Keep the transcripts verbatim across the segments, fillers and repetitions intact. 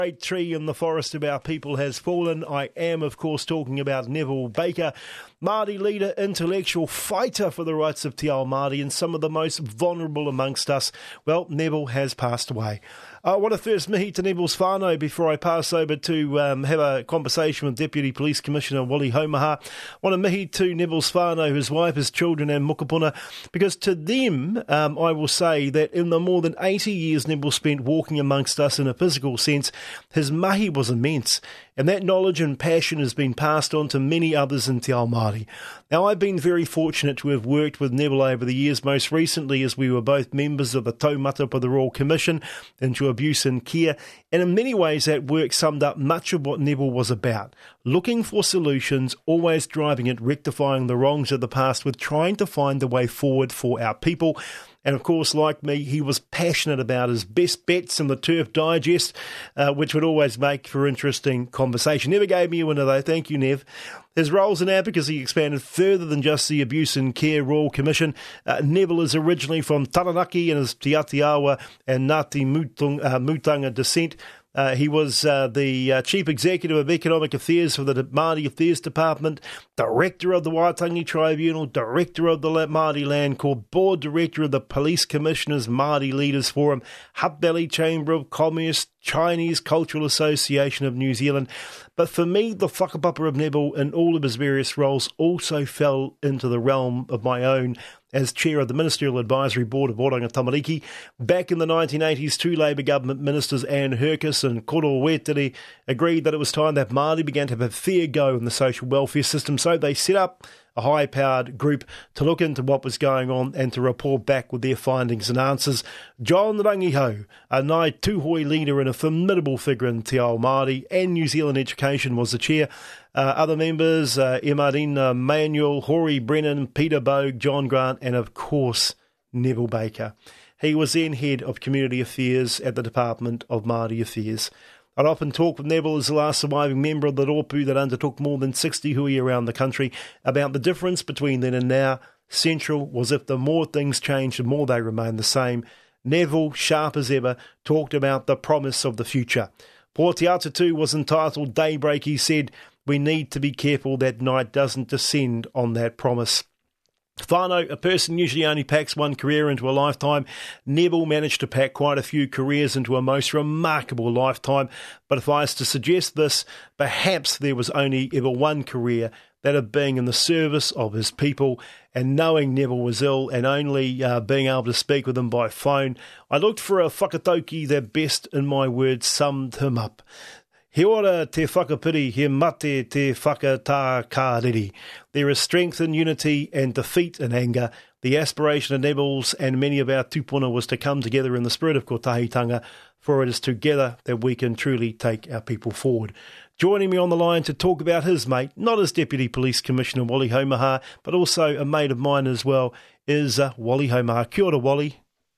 Great tree in the forest of our people has fallen. I am, of course, talking about Neville Baker, Māori leader, intellectual fighter for the rights of Te Ao Māori and some of the most vulnerable amongst us. Well, Neville has passed away. I want to first mihi to Neville's whānau before I pass over to um, have a conversation with Deputy Police Commissioner Wally Haumaha. I want to mihi to Neville's whānau, his wife, his children and mokopuna, because to them, um, I will say that in the more than eighty years Neville spent walking amongst us in a physical sense, his mahi was immense, and that knowledge and passion has been passed on to many others in Te Ao Māori. Now, I've been very fortunate to have worked with Neville over the years, most recently as we were both members of the Taumata of the Royal Commission into Abuse and Care, and in many ways that work summed up much of what Neville was about, looking for solutions, always driving at rectifying the wrongs of the past with trying to find the way forward for our people. And of course, like me, he was passionate about his best bets in the Turf Digest, uh, which would always make for interesting conversation. Never gave me a winner though, thank you, Nev. His roles in advocacy expanded further than just the Abuse and Care Royal Commission. Uh, Neville is originally from Taranaki and is Te Atiawa and Ngāti Mutung, uh, Mutanga descent. Uh, he was uh, the uh, Chief Executive of Economic Affairs for the Māori Affairs Department, Director of the Waitangi Tribunal, Director of the Māori Land Court, Board Director of the Police Commissioners Māori Leaders Forum, Hutt Valley Chamber of Commerce, Chinese Cultural Association of New Zealand. But for me, the whakapapa of Neville in all of his various roles also fell into the realm of my own as chair of the Ministerial Advisory Board of Oranga Tamariki. Back in the nineteen eighties, two Labour government ministers, Anne Herkis and Koro Wetiri, agreed that it was time that Māori began to have a fair go in the social welfare system, so they set up a high-powered group to look into what was going on and to report back with their findings and answers. John Rangiho, a Ngāi Tūhoi leader and a formidable figure in Te Ao Māori and New Zealand education, was the chair. Uh, other members, uh, Emarina Manuel, Hori Brennan, Peter Bogue, John Grant, and of course, Neville Baker. He was then head of community affairs at the Department of Māori Affairs. I'd often talk with Neville as the last surviving member of the Rōpū that undertook more than sixty hui around the country about the difference between then and now. Central was if the more things changed, the more they remained the same. Neville, sharp as ever, talked about the promise of the future. Po Te Atatu was entitled Daybreak. He said, we need to be careful that night doesn't descend on that promise. Whānau, a person usually only packs one career into a lifetime. Neville managed to pack quite a few careers into a most remarkable lifetime. But if I was to suggest this, perhaps there was only ever one career, that of being in the service of his people. And knowing Neville was ill and only uh, being able to speak with him by phone, I looked for a whakatauki that best, in my words, summed him up. He ora te whakapiri, he mate te whakatākāriri. There is strength in unity and defeat in anger. The aspiration of Neville's and many of our tupuna was to come together in the spirit of kotahitanga, for it is together that we can truly take our people forward. Joining me on the line to talk about his mate, not as Deputy Police Commissioner Wally Haumaha, but also a mate of mine as well, is uh, Wally Haumaha. Kia ora, Wally.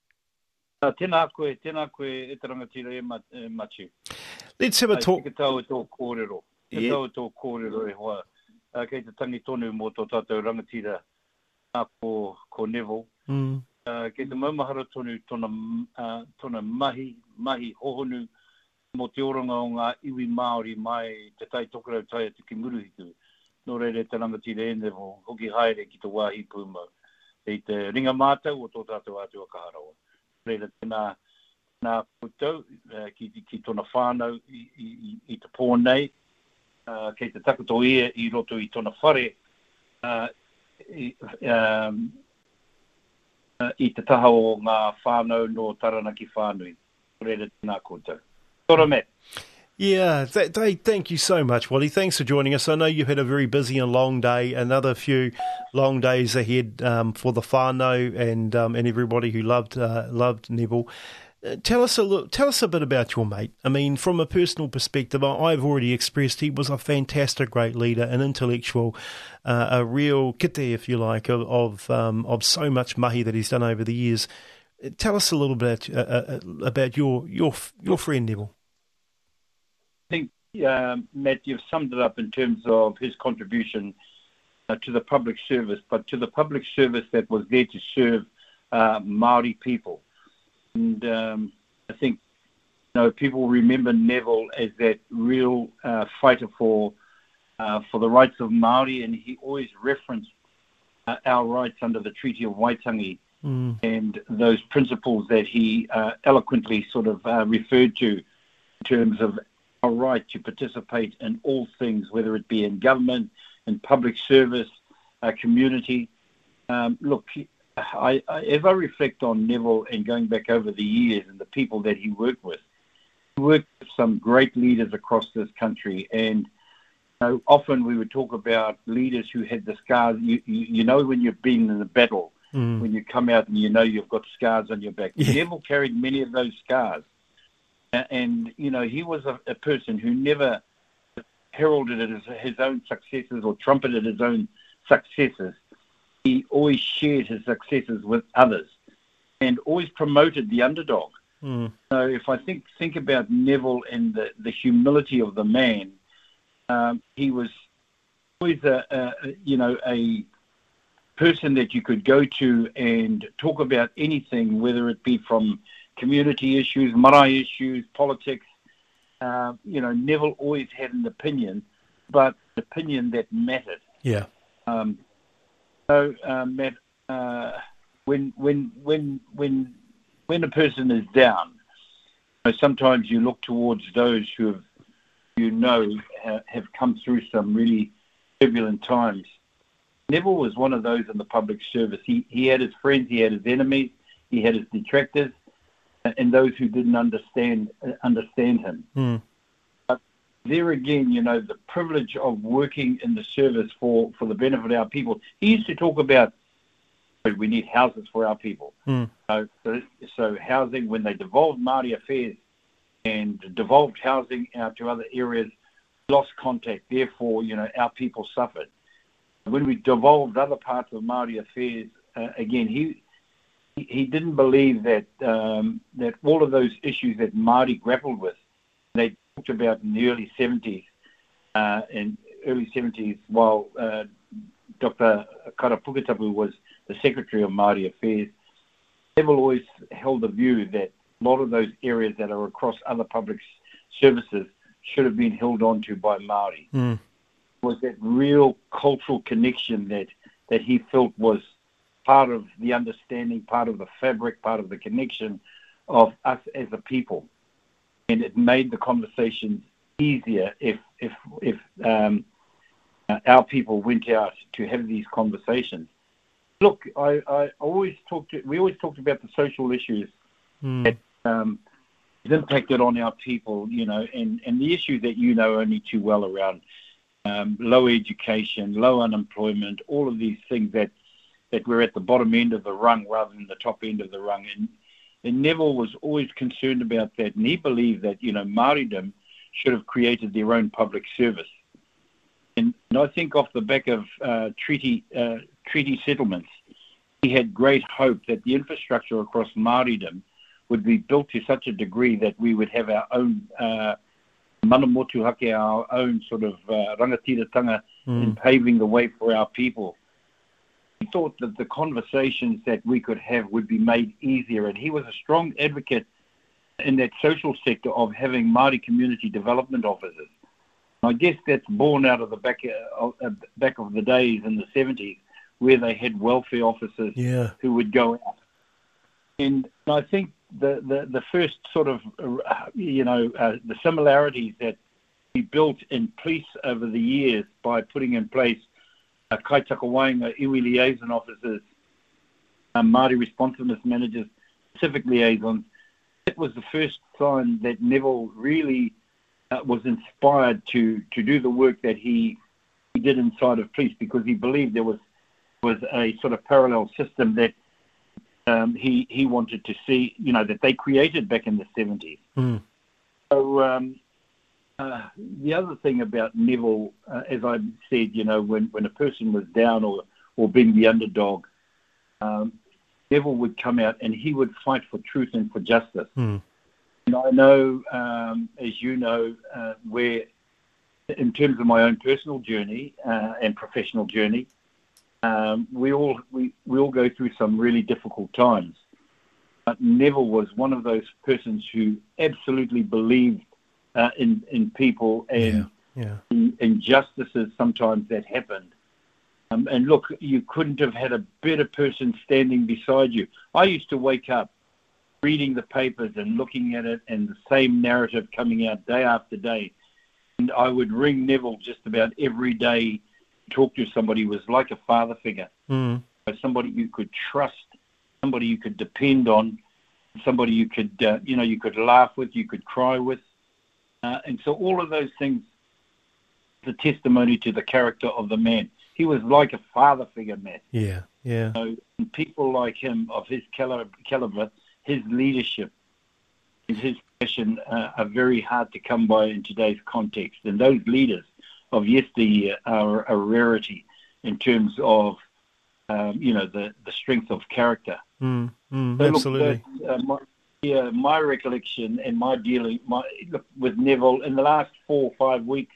Uh, tēnā koe, tēnā koe e te rangatira e matu. Let's have a talk. Te tau e tō kōrero. Te Yeah. tau e tō kōrero e hoa. Uh, kei te tangi tonu mō tō tātou rangatira uh, ko, ko Neville. Mm. Uh, kei te maumahara tonu tōna, uh, tōna mahi, mahi hohonu mō te oranga o ngā iwi Māori mai te tai tokarau tai te ki muruhitu. Nō reire te rangatira e Neville, hoki haere ki te wāhi pūma. Kei te ringa mātau o tō tātou atu a kaharawa. Reira tēnā, tēnā koutou, uh, ki, ki tōna whānau i, i, i te pōnei, uh, kei te takuto ia i roto i tōna whare, uh, i, um, uh, i te taha o ngā whānau no Taranaki whānui. Reira tēnā koutou. Tora me. Yeah, th- th- thank you so much, Wally. Thanks for joining us. I know you've had a very busy and long day, another few long days ahead um, for the whānau and um, and everybody who loved uh, loved Neville. Uh, tell us a little, tell us a bit about your mate. I mean, from a personal perspective, I- I've already expressed he was a fantastic, great leader, an intellectual, uh, a real kite, if you like, of of, um, of so much mahi that he's done over the years. Tell us a little bit uh, uh, about your your your friend Neville. I think, uh, Matt, you've summed it up in terms of his contribution uh, to the public service, but to the public service that was there to serve uh, Māori people. And um, I think you know, people remember Neville as that real uh, fighter for uh, for the rights of Māori, and he always referenced uh, our rights under the Treaty of Waitangi mm. and those principles that he uh, eloquently sort of uh, referred to in terms of our right to participate in all things, whether it be in government, in public service, uh, community. Um, look, I, I, as I reflect on Neville and going back over the years and the people that he worked with, he worked with some great leaders across this country. And you know, often we would talk about leaders who had the scars. You, you, you know when you've been in a battle, mm. when you come out and you know you've got scars on your back. Yeah. Neville carried many of those scars. And, you know, he was a, a person who never heralded it as his own successes or trumpeted his own successes. He always shared his successes with others and always promoted the underdog. Mm. So if I think think about Neville and the, the humility of the man, um, he was always a, a, you know, a person that you could go to and talk about anything, whether it be from community issues, marae issues, politics. Uh, you know, Neville always had an opinion, but an opinion that mattered. Yeah. Um, so, uh, Matt, uh, when when when when when a person is down, you know, sometimes you look towards those who have, you know, have come through some really turbulent times. Neville was one of those in the public service. He he had his friends, he had his enemies, he had his detractors, and those who didn't understand understand him. Mm. But there again, you know, the privilege of working in the service for, for the benefit of our people. He used to talk about we need houses for our people. Mm. So, so, so housing, when they devolved Māori affairs and devolved housing out to other areas, lost contact. Therefore, you know, our people suffered. When we devolved other parts of Māori affairs, uh, again, he he didn't believe that um, that all of those issues that Māori grappled with, they talked about in the early seventies, uh, in early seventies, while uh, Doctor Kara Puketapu was the Secretary of Māori Affairs. Neville always held the view that a lot of those areas that are across other public services should have been held on to by Māori. Mm. It was that real cultural connection that, that he felt was part of the understanding, part of the fabric, part of the connection of us as a people. And it made the conversations easier if if if um, uh, our people went out to have these conversations. Look, I, I always talked to, we always talked about the social issues mm. that um, impacted on our people, you know, and, and the issues that you know only too well around um, low education, low unemployment, all of these things that that we're at the bottom end of the rung rather than the top end of the rung. And, and Neville was always concerned about that. And he believed that, you know, Māoridom should have created their own public service. And, and I think off the back of uh, treaty uh, treaty settlements, he had great hope that the infrastructure across Māoridom would be built to such a degree that we would have our own uh, mana motuhake, our own sort of uh, rangatiratanga mm. in paving the way for our people. He thought that the conversations that we could have would be made easier, and he was a strong advocate in that social sector of having Māori community development officers. And I guess that's born out of the back of, uh, back of the days in the seventies, where they had welfare officers yeah. who would go out. And I think the, the, the first sort of, uh, you know, uh, the similarities that we built in police over the years by putting in place Uh, kaitaka wainga, iwi liaison officers, um, Māori responsiveness managers, civic liaisons. That was the first sign that Neville really uh, was inspired to, to do the work that he, he did inside of police, because he believed there was was a sort of parallel system that um, he he wanted to see, you know, that they created back in the seventies. Mm. So um, Uh, the other thing about Neville, uh, as I said, you know, when, when a person was down or, or being the underdog, um, Neville would come out and he would fight for truth and for justice. Mm. And I know, um, as you know, uh, where in terms of my own personal journey uh, and professional journey, um, we all we, we all go through some really difficult times. But Neville was one of those persons who absolutely believed uh, in, in people and yeah, yeah. in injustices sometimes that happened. Um, and look, you couldn't have had a better person standing beside you. I used to wake up reading the papers and looking at it and the same narrative coming out day after day. And I would ring Neville just about every day, talk to somebody who was like a father figure, mm. somebody you could trust, somebody you could depend on, somebody you could, uh, you know, you could laugh with, you could cry with. Uh, and so all of those things, the testimony to the character of the man. He was like a father figure, Matt. Yeah, yeah. So people like him, of his caliber, caliber his leadership and his passion uh, are very hard to come by in today's context. And those leaders of yesteryear are a rarity in terms of, um, you know, the, the strength of character. Mm, mm, so absolutely. Look, uh, my, yeah, my recollection and my dealing my, look, with Neville in the last four or five weeks,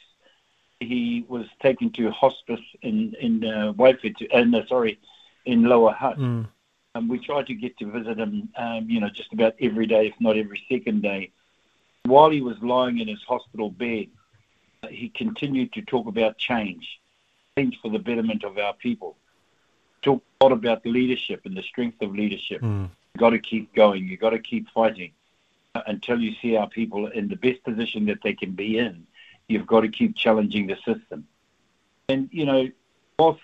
he was taken to hospice in in uh, Waipiti, uh, no, sorry, in Lower Hutt. Mm. Um, we tried to get to visit him, um, you know, just about every day, if not every second day. While he was lying in his hospital bed, uh, he continued to talk about change, change for the betterment of our people. Talk a lot about leadership and the strength of leadership. Mm. You've got to keep going. You've got to keep fighting uh, until you see our people in the best position that they can be in. You've got to keep challenging the system. And, you know, whilst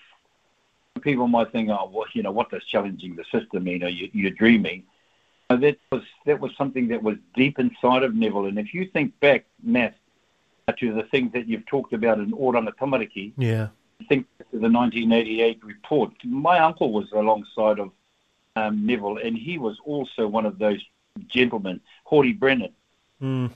people might think, oh, well, you know, what does challenging the system mean? Or you, you're dreaming. Uh, that was that was something that was deep inside of Neville. And if you think back, Matt, to the things that you've talked about in Oranga Tamariki, yeah. think to the nineteen eighty-eight report. My uncle was alongside of um, Neville, and he was also one of those gentlemen, Hori Brennan. Mm.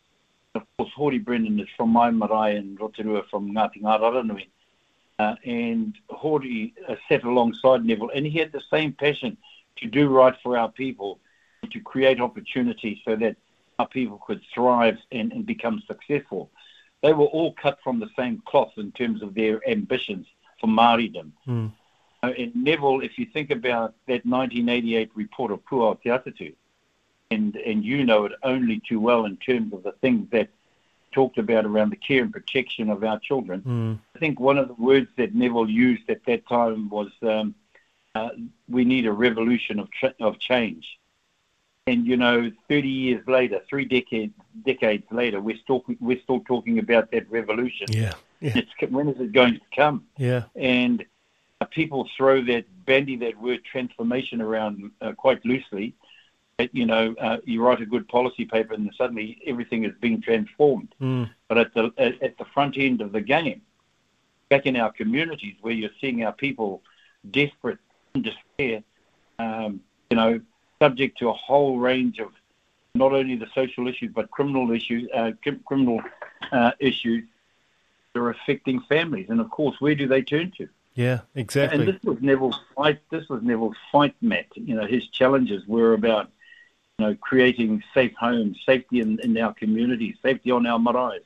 Of course, Hori Brennan is from my marae and Rotorua from Ngāti Ngāraranui. Uh, and Hori uh, sat alongside Neville, and he had the same passion to do right for our people, to create opportunities so that our people could thrive and, and become successful. They were all cut from the same cloth in terms of their ambitions for Māoridom. Mm. Uh, and Neville, if you think about that nineteen eighty-eight report of Puao Te Atatu, and, and you know it only too well in terms of the things that talked about around the care and protection of our children. Mm. I think one of the words that Neville used at that time was, um, uh, we need a revolution of ch- of change. And, you know, thirty years later, three decades decades later, we're still, we're still talking about that revolution. Yeah, yeah. It's, when is it going to come? Yeah. And uh, people throw that, bandy that word transformation around uh, quite loosely. You know, uh, you write a good policy paper and suddenly everything is being transformed. Mm. But at the at the front end of the game, back in our communities where you're seeing our people desperate, in despair, um, you know, subject to a whole range of not only the social issues but criminal issues, uh, criminal uh, issues that are affecting families. And of course, where do they turn to? Yeah, exactly. And this was Neville's fight. This was Neville's fight, Matt. You know, his challenges were about, you know, creating safe homes, safety in, in our communities, safety on our marae.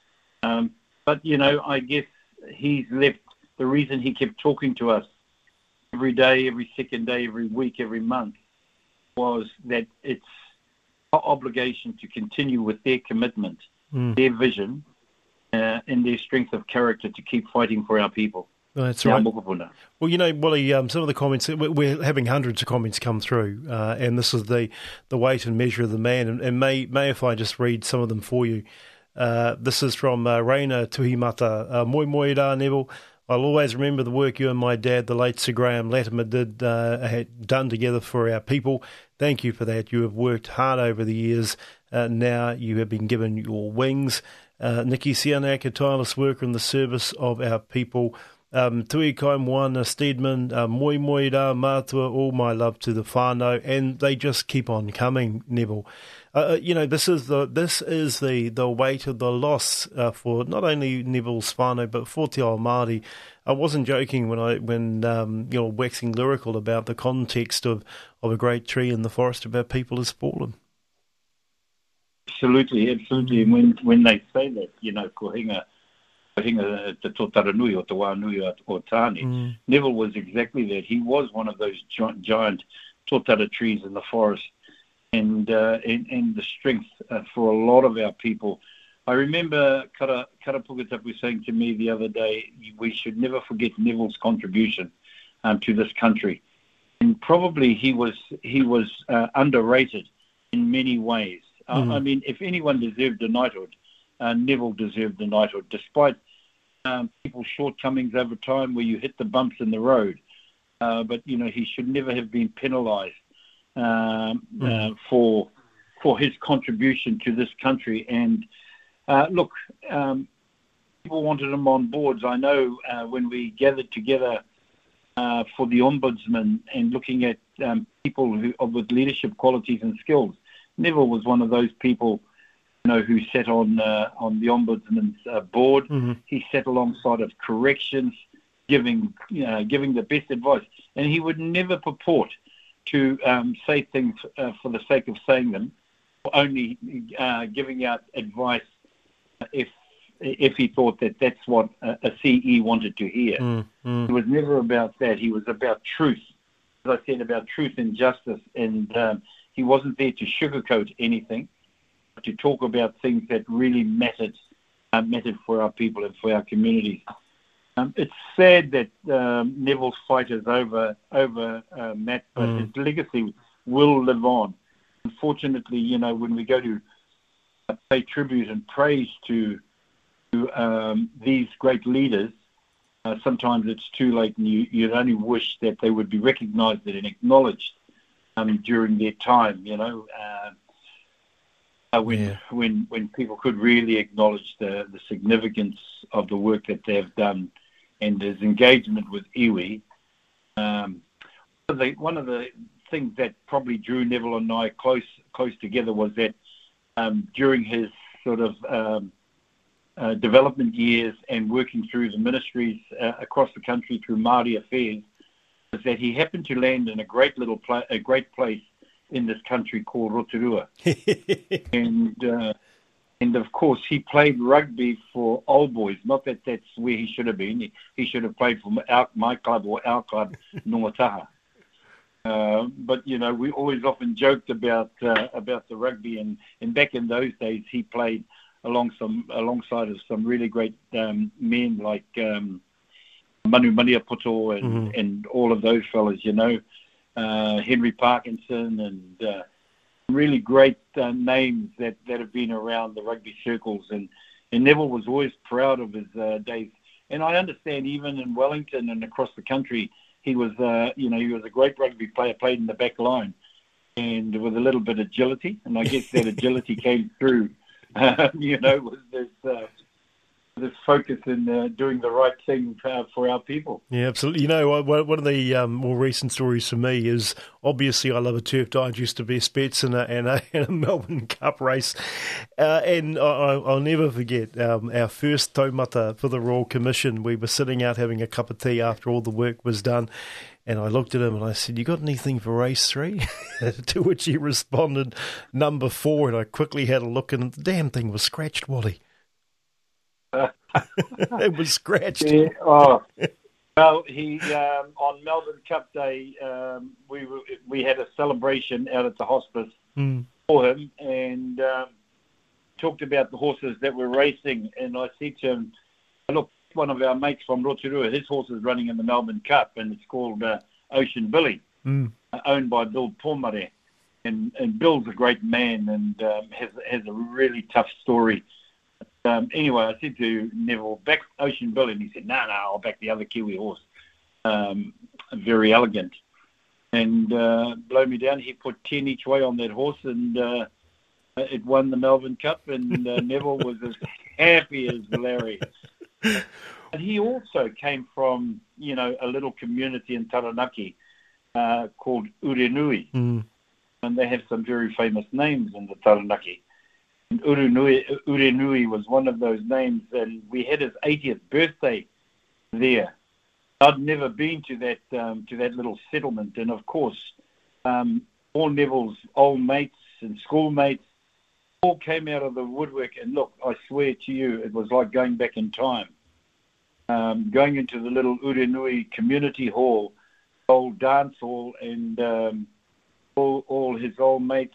Um, but, you know, I guess he's left, the reason he kept talking to us every day, every second day, every week, every month, was that it's our obligation to continue with their commitment, mm. their vision, uh, and their strength of character to keep fighting for our people. That's right. Well, you know, Willie, um, some of the comments, we're having hundreds of comments come through, uh, and this is the, the weight and measure of the man. And, and may, may if I just read some of them for you. Uh, this is from uh, Reina Tuhimata. Uh, moi moi rā, Neville. I'll always remember the work you and my dad, the late Sir Graham Latimer, did, uh, had done together for our people. Thank you for that. You have worked hard over the years. Uh, now you have been given your wings. Uh, Nikki Sianak, a tireless worker in the service of our people. Um, Tui kai moana Steedman, uh, moi moi rā mātua, all my love to the whānau, and they just keep on coming, Neville. Uh, you know, this is the this is the, the weight of the loss uh, for not only Neville's whānau, but for Te Ao Māori. I wasn't joking when I when um, you know waxing lyrical about the context of, of a great tree in the forest of our people has fallen. Absolutely, absolutely. And when when they say that, you know, ko hinga hinga te tōtaranui o te wānui o Tāne. Mm. Neville was exactly that. He was one of those giant, giant tōtara trees in the forest and uh, and, and the strength uh, for a lot of our people. I remember Kara, Kara Puketapu saying to me the other day, we should never forget Neville's contribution um, to this country. And probably he was he was uh, underrated in many ways. Mm-hmm. Uh, I mean, if anyone deserved a knighthood, uh, Neville deserved the knighthood, despite um, people's shortcomings over time where you hit the bumps in the road. Uh, but, you know, he should never have been penalised um, mm-hmm. uh, for for his contribution to this country. And Uh, look, um, people wanted him on boards. I know uh, when we gathered together uh, for the Ombudsman and looking at um, people who with leadership qualities and skills, Neville was one of those people, you know, who sat on uh, on the Ombudsman's uh, board. Mm-hmm. He sat alongside of corrections, giving uh, giving the best advice, and he would never purport to um, say things uh, for the sake of saying them, or only uh, giving out advice if if he thought that that's what a, a C E wanted to hear. Mm, mm. It was never about that. He was about truth. As I said, about truth and justice. And um, he wasn't there to sugarcoat anything, but to talk about things that really mattered, uh, mattered for our people and for our communities. Um, it's sad that um, Neville's fight is over, over uh, Matt, but mm. his legacy will live on. Unfortunately, you know, when we go to pay tribute and praise to, to um, these great leaders, uh, sometimes it's too late, and you, you'd only wish that they would be recognised and acknowledged um, during their time, you know, uh, uh, when yeah. when when people could really acknowledge the, the significance of the work that they've done and his engagement with iwi. Um, one, of the, one of the things that probably drew Neville and I close close together was that Um, during his sort of um, uh, development years and working through the ministries uh, across the country through Māori affairs, was that he happened to land in a great little pla- a great place in this country called Rotorua, and uh, and of course he played rugby for Old Boys. Not that that's where he should have been. He, he should have played for our, my club or our club, Noataha. Uh, but, you know, we always often joked about uh, about the rugby, and, and back in those days he played along some alongside of some really great um, men like um, Manu Maniapoto and, mm-hmm. and all of those fellas, you know, uh, Henry Parkinson, and uh, really great uh, names that, that have been around the rugby circles. And, and Neville was always proud of his uh, days. And I understand even in Wellington and across the country, He was, uh, you know, he was a great rugby player, played in the back line, and with a little bit of agility. And I guess that agility came through, uh, you know, with this, uh, this focus in uh, doing the right thing uh, for our people. Yeah, absolutely. You know, one of the um, more recent stories for me is, obviously, I love a Turf Digest to best bets in a, and a, and a Melbourne Cup race. Uh, and I, I'll never forget um, our first taumata for the Royal Commission. We were sitting out having a cup of tea after all the work was done. And I looked at him and I said, "You got anything for race three?" To which he responded, "Number four." And I quickly had a look, and the damn thing was scratched, Wally. It was scratched. Yeah, oh. Well, he um, on Melbourne Cup Day, um, we were, we had a celebration out at the hospice mm. for him, and um, talked about the horses that were racing. And I said to him, "Look, one of our mates from Rotorua, his horse is running in the Melbourne Cup, and it's called uh, Ocean Billy, mm. uh, owned by Bill Pomare. And, and Bill's a great man and um, has has a really tough story." Um, anyway, I said to Neville, "Back Ocean Billy," and he said, "No, no, I'll back the other Kiwi horse, um, very elegant." And uh, blow me down, he put ten each way on that horse, and uh, it won the Melbourne Cup, and uh, Neville was as happy as Larry. And he also came from, you know, a little community in Taranaki uh, called Urenui, mm. and they have some very famous names in the Taranaki. Urenui, Urenui was one of those names, and we had his eightieth birthday there. I'd never been to that um, to that little settlement, and of course, um, all Neville's old mates and schoolmates all came out of the woodwork. And look, I swear to you, it was like going back in time, um, going into the little Urenui community hall, old dance hall, and um, all, all his old mates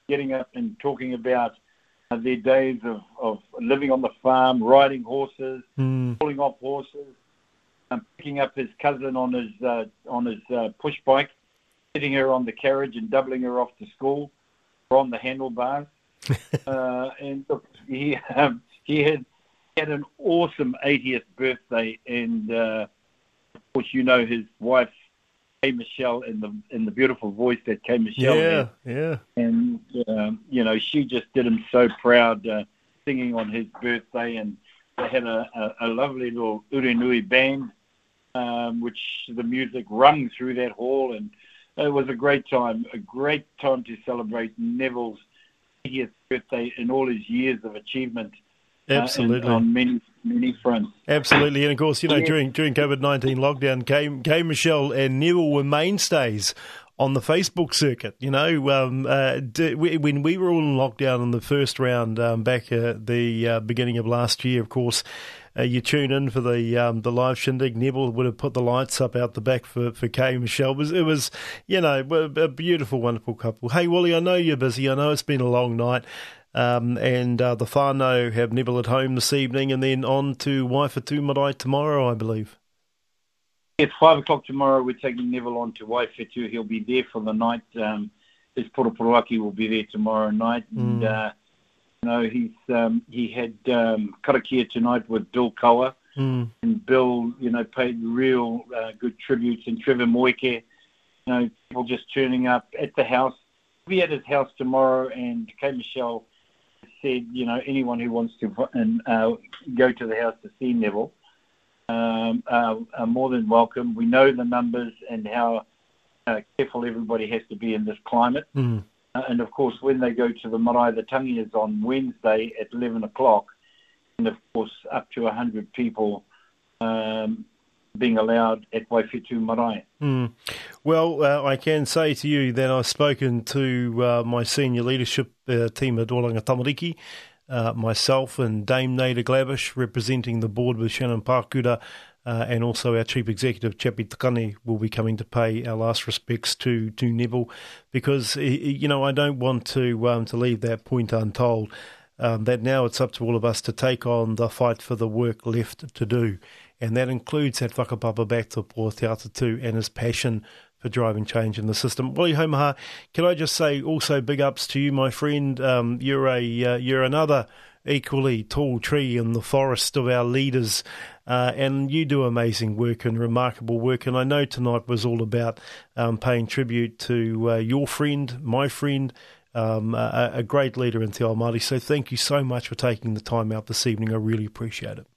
getting up and talking about uh, their days of, of living on the farm, riding horses, mm. pulling off horses, um, picking up his cousin on his uh, on his uh, push bike, hitting her on the carriage and doubling her off to school, or on the handlebars. uh, and look, he um, he had had an awesome eightieth birthday, and uh, of course, you know his wife, Kay Michelle, and the and the beautiful voice that Kay Michelle yeah, had. Yeah, And um, you know, she just did him so proud, uh, singing on his birthday, and they had a, a, a lovely little Urenui band, um, which the music rung through that hall, and it was a great time, a great time to celebrate Neville's eightieth birthday and all his years of achievement. Absolutely. Uh, on many, many fronts. Absolutely. And, of course, you know, Yeah. during during COVID nineteen lockdown, Kay, Kay Michelle and Neville were mainstays on the Facebook circuit. You know, um, uh, d- we, when we were all in lockdown in the first round um, back at the uh, beginning of last year, of course, uh, you tune in for the um, the live shindig. Neville would have put the lights up out the back for, for Kay Michelle. It was, it was, you know, a, a beautiful, wonderful couple. Hey, Wally, I know you're busy. I know it's been a long night. Um, and uh, the whānau have Neville at home this evening, and then on to Waifatu Marae tomorrow, I believe. At five o'clock tomorrow, we're taking Neville on to Waifetu. He'll be there for the night. Um, his Poroporaki will be there tomorrow night. And, Mm. uh, you know, he's, um, he had um, karakia tonight with Bill Koa. Mm. And Bill, you know, paid real uh, good tributes. And Trevor Moike, you know, people just turning up at the house. We'll be at his house tomorrow, and Kay Michelle said, you know, anyone who wants to and, uh, go to the house to see Neville um, uh, are more than welcome. We know the numbers and how uh, careful everybody has to be in this climate. Mm. Uh, and, of course, when they go to the marae, the tangi is on Wednesday at eleven o'clock. And, of course, up to one hundred people um, being allowed at Waifetu Marae. Mm. Well, uh, I can say to you that I've spoken to uh, my senior leadership uh, team at Oranga Tamariki, uh, myself and Dame Naida Glavish, representing the board with Shannon Pakura, uh, and also our Chief Executive, Chappie Takane, will be coming to pay our last respects to, to Neville, because, you know, I don't want to um, to leave that point untold, um, that now it's up to all of us to take on the fight for the work left to do. And that includes that whakapapa back to Pō Te Atatu and his passion for driving change in the system. Wali Haumaha, can I just say also big ups to you, my friend. Um, you're a uh, you're another equally tall tree in the forest of our leaders, uh, and you do amazing work and remarkable work. And I know tonight was all about um, paying tribute to uh, your friend, my friend, um, a, a great leader in Te Ao Māori. So thank you so much for taking the time out this evening. I really appreciate it.